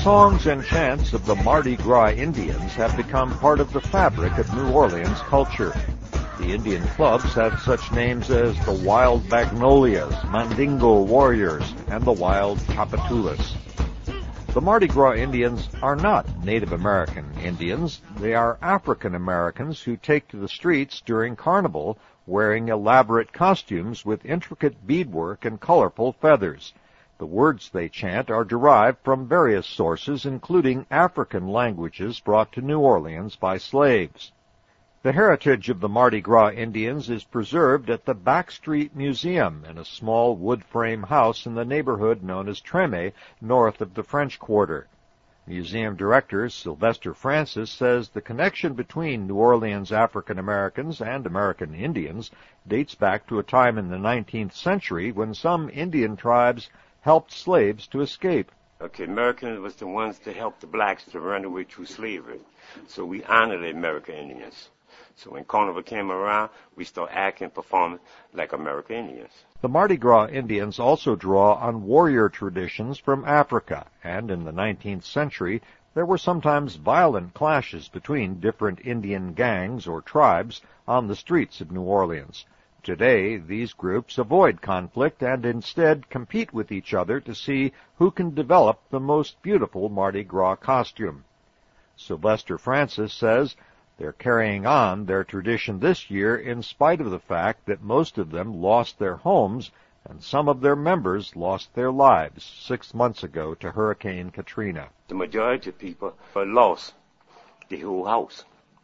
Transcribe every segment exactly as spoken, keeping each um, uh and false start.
songs and chants of the Mardi Gras Indians have become part of the fabric of New Orleans culture. The Indian clubs have such names as the Wild Magnolias, Mandingo Warriors, and the Wild Capitulas. The Mardi Gras Indians are not Native American Indians. They are African Americans who take to the streets during Carnival wearing elaborate costumes with intricate beadwork and colorful feathers. The words they chant are derived from various sources, including African languages brought to New Orleans by slaves. The heritage of the Mardi Gras Indians is preserved at the Backstreet Museum in a small wood frame house in the neighborhood known as Treme, north of the French Quarter. Museum director Sylvester Francis says the connection between New Orleans African Americans and American Indians dates back to a time in the nineteenth century when some Indian tribes helped slaves to escape. Okay, Americans was the ones that helped the blacks to run away through slavery. So we honor the American Indians. So when Carnival came around, we started acting and performing like American Indians. The Mardi Gras Indians also draw on warrior traditions from Africa, and in the nineteenth century, there were sometimes violent clashes between different Indian gangs or tribes on the streets of New Orleans. Today, these groups avoid conflict and instead compete with each other to see who can develop the most beautiful Mardi Gras costume. Sylvester Francis says they're carrying on their tradition this year in spite of the fact that most of them lost their homes and some of their members lost their lives six months ago to Hurricane Katrina. The majority of people lost the whole house.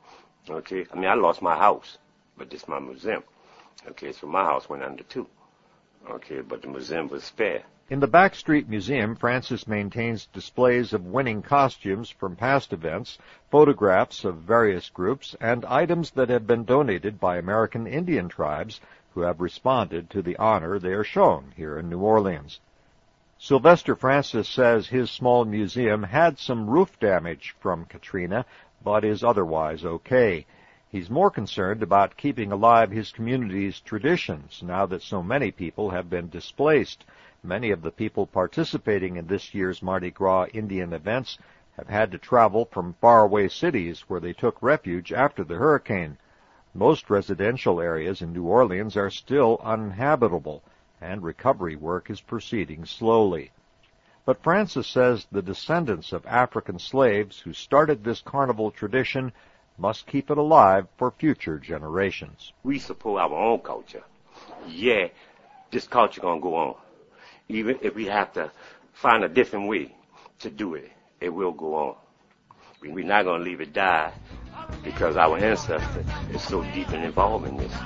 Okay, I mean, I lost my house, but this is my museum. Okay, so my house went under too. Okay, but the museum was spared. In the Backstreet Museum, Francis maintains displays of winning costumes from past events, photographs of various groups, and items that have been donated by American Indian tribes who have responded to the honor they are shown here in New Orleans. Sylvester Francis says his small museum had some roof damage from Katrina, but is otherwise okay. He's more concerned about keeping alive his community's traditions now that so many people have been displaced. Many of the people participating in this year's Mardi Gras Indian events have had to travel from faraway cities where they took refuge after the hurricane. Most residential areas in New Orleans are still uninhabitable, and recovery work is proceeding slowly. But Francis says the descendants of African slaves who started this carnival tradition must keep it alive for future generations. We support our own culture. Yeah, this culture gonna go on. Even if we have to find a different way to do it, it will go on. We're not going to leave it die because our ancestor is so deep and involved in this.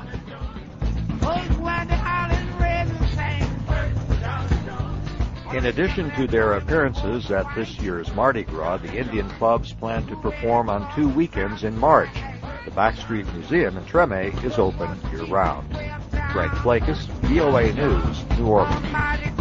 In addition to their appearances at this year's Mardi Gras, the Indian clubs plan to perform on two weekends in March. The Backstreet Museum in Treme is open year-round. Greg Flakus, V O A News, New Orleans.